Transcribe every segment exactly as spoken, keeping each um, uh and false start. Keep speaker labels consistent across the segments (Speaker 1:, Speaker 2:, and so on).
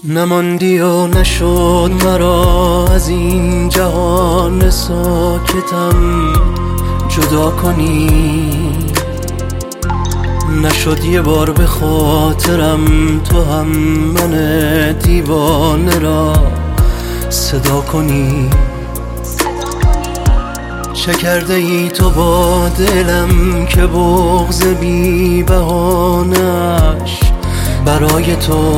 Speaker 1: نماندی و نشد مرا از این جهان ساکتم جدا کنی، نشد یه بار به خاطرم تو هم من دیوانه را صدا کنی. چه کرده ای تو با دلم که بغض بی بهانه‌اش برای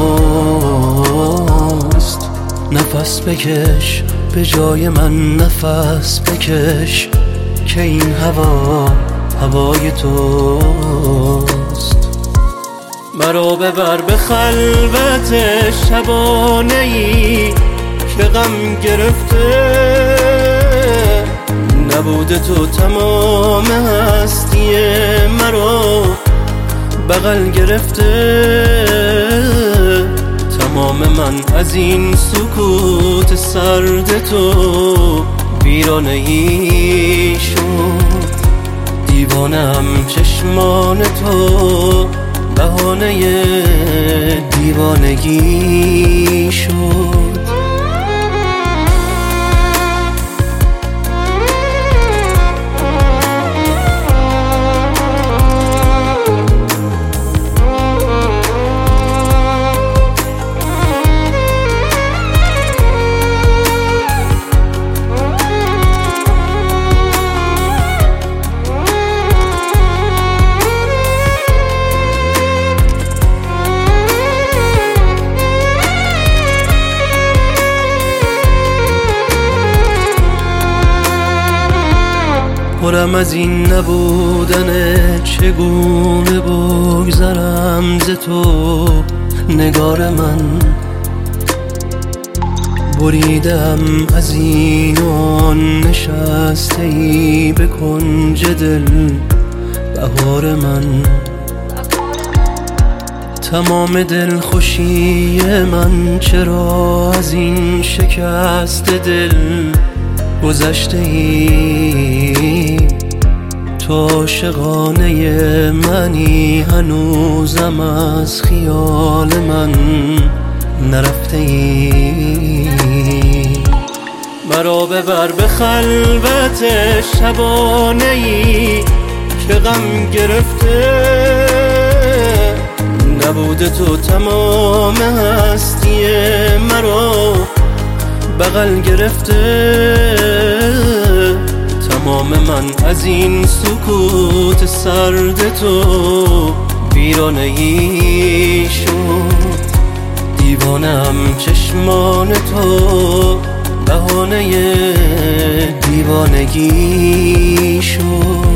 Speaker 1: توست؟ نفس بکش به جای من، نفس بکش که این هوا هوای توست. مرا ببر به خلوت شبانه‌ای که غم گرفته، نبود تو تمام هستی مرا بغل گرفته. تمام من از این سکوت سرد تو ویرانه‌ای شد. دیوانم چشمان تو بهانه دیوانگی شد. پرم از این نبودن، چگونه بگذرم ز تو نگار من. بریدم از این و آن، نشسته ای به کنج دل بهار من. تمام دل خوشی من چرا از این شکست دل گذشته ای؟ تو عاشقانه منی، هنوزم از خیال من نرفته ای. مرا ببر به خلوت شبانه‌ای که غم گرفته، نبود تو تمام هستی مرا بغل گرفته. تمام من از این سکوت سرد تو ویرانه‌ای شد. دیوانم چشمان تو بهانه دیوانگی شد.